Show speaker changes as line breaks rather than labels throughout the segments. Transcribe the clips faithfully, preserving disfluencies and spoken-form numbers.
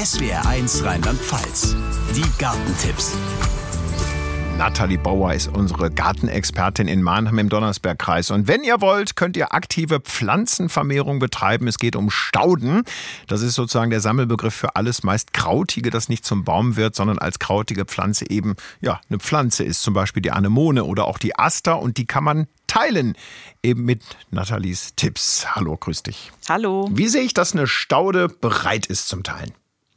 S W R eins Rheinland-Pfalz. Die Gartentipps.
Nathalie Bauer ist unsere Gartenexpertin in Mannheim im Donnersbergkreis. Und wenn ihr wollt, könnt ihr aktive Pflanzenvermehrung betreiben. Es geht um Stauden. Das ist sozusagen der Sammelbegriff für alles meist Krautige, das nicht zum Baum wird, sondern als krautige Pflanze eben ja eine Pflanze ist. Zum Beispiel die Anemone oder auch die Aster. Und die kann man teilen, eben mit Nathalies Tipps. Hallo, grüß dich.
Hallo.
Wie sehe ich, dass eine Staude bereit ist zum Teilen?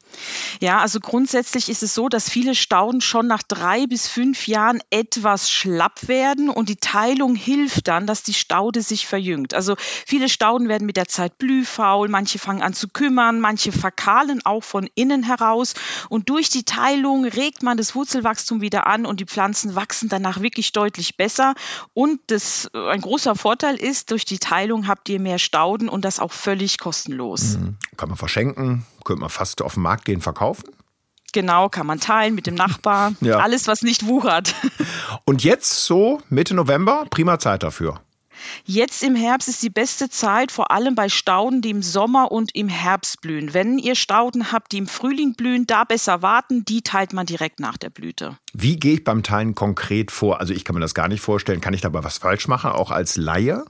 Ja, also grundsätzlich ist es so, dass viele Stauden schon nach drei bis fünf Jahren etwas schlapp werden und die Teilung hilft dann, dass die Staude sich verjüngt. Also viele Stauden werden mit der Zeit blühfaul, manche fangen an zu kümmern, manche verkahlen auch von innen heraus und durch die Teilung regt man das Wurzelwachstum wieder an und die Pflanzen wachsen danach wirklich deutlich besser. Und das, ein großer Vorteil ist, durch die Teilung habt ihr mehr Stauden und das auch völlig kostenlos.
Mhm. Kann man verschenken, könnte man fast auf den Markt gehen, verkaufen?
Genau, kann man teilen mit dem Nachbar. Ja. Alles, was nicht wuchert.
Und jetzt so Mitte November, prima Zeit dafür.
Jetzt im Herbst ist die beste Zeit, vor allem bei Stauden, die im Sommer und im Herbst blühen. Wenn ihr Stauden habt, die im Frühling blühen, da besser warten, die teilt man direkt nach der Blüte.
Wie gehe ich beim Teilen konkret vor? Also ich kann mir das gar nicht vorstellen. Kann ich dabei was falsch machen, auch als Laie?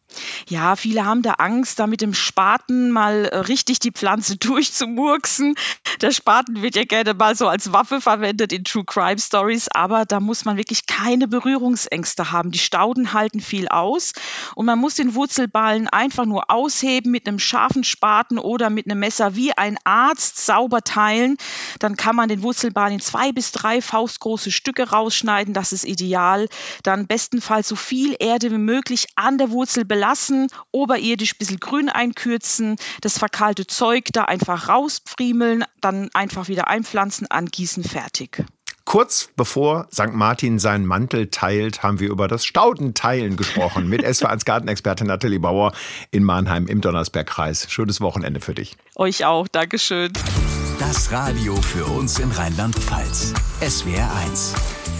Ja, viele haben da Angst, da mit dem Spaten mal äh, richtig die Pflanze durchzumurksen. Der Spaten wird ja gerne mal so als Waffe verwendet in True Crime Stories, aber da muss man wirklich keine Berührungsängste haben. Die Stauden halten viel aus und man muss den Wurzelballen einfach nur ausheben mit einem scharfen Spaten oder mit einem Messer wie ein Arzt sauber teilen. Dann kann man den Wurzelballen in zwei bis drei faustgroße Stücke rausschneiden. Das ist ideal. Dann bestenfalls so viel Erde wie möglich an der Wurzel belassen. Lassen, oberirdisch ein bisschen grün einkürzen, das verkahlte Zeug da einfach rauspfriemeln, dann einfach wieder einpflanzen, angießen, fertig.
Kurz bevor Sankt Martin seinen Mantel teilt, haben wir über das Staudenteilen gesprochen mit S W R eins Gartenexpertin Nathalie Bauer in Mannheim im Donnersbergkreis. Schönes Wochenende für dich.
Euch auch, Dankeschön.
Das Radio für uns in Rheinland-Pfalz. S W R eins.